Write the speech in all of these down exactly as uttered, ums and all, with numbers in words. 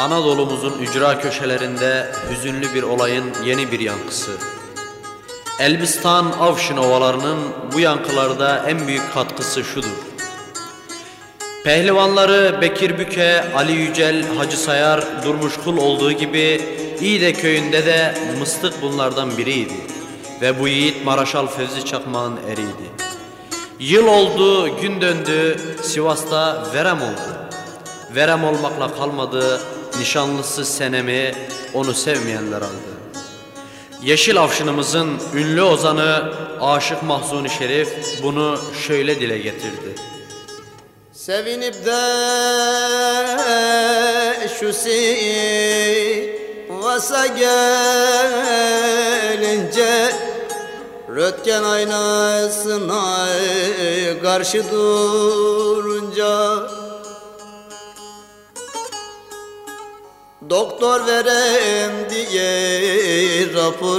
Anadolu'muzun ücra köşelerinde hüzünlü bir olayın yeni bir yankısı. Elbistan Avşin ovalarının bu yankılarda en büyük katkısı şudur: pehlivanları Bekir Büke, Ali Yücel, Hacı Sayar, Durmuş Kul olduğu gibi İğde köyünde de Mıstık bunlardan biriydi. Ve bu yiğit Maraşal Fevzi Çakmak'ın eriydi. Yıl oldu, gün döndü, Sivas'ta verem oldu. Verem olmakla kalmadı, nişanlısı Senem'i onu sevmeyenler aldı. Yeşil Avşin'imizin ünlü ozanı Aşık Mahzuni Şerif bunu şöyle dile getirdi: Sevinip de şu Sivas'a gelince röntgen aynasına karşı durunca doktor verem diye rapor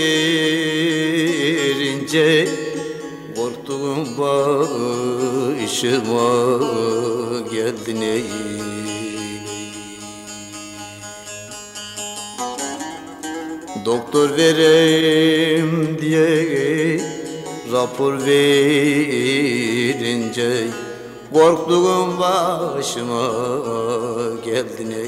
verince korktuğum başıma geldi ney. Doktor verem diye rapor verince korktuğum başıma geldi ney.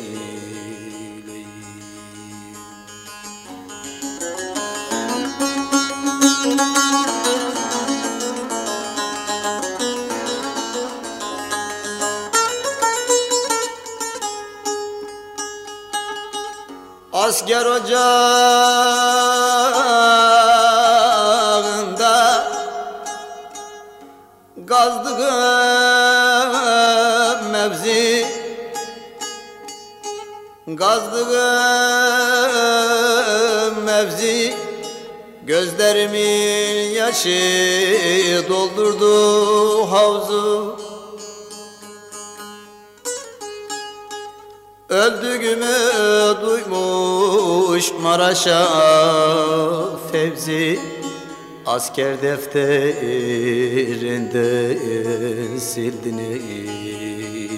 Asker ocağında gazdığım mevzi Gazdığım mevzi gözlerimin yaşı doldurdu havzu. Öldüğümü duymuş Maraş'a Fevzi, asker defterinde sildi neyleyim.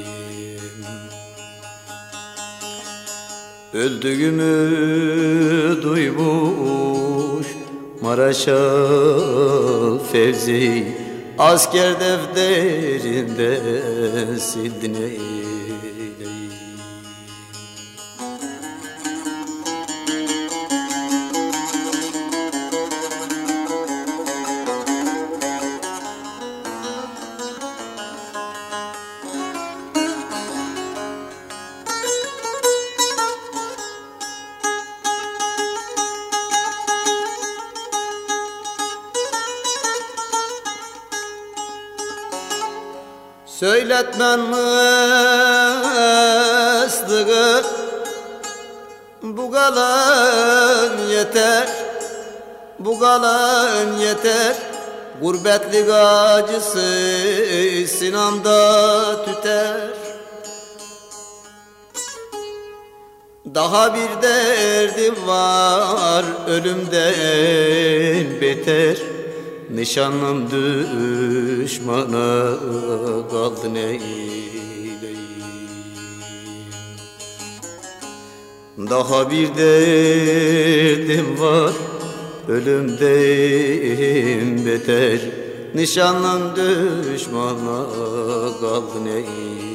Öldüğümü duymuş Maraş'a Fevzi, asker defterinde sildi neyleyim. Söyletmen mıstığı bu kalan yeter, bu kalan yeter. Gurbetlik acısı sinamda tüter. Daha bir derdim var ölümden beter. Nişanlım düşmana kaldı neyleyim. Daha bir derdim var ölümden beter. Nişanlım düşmana kaldı neyleyim.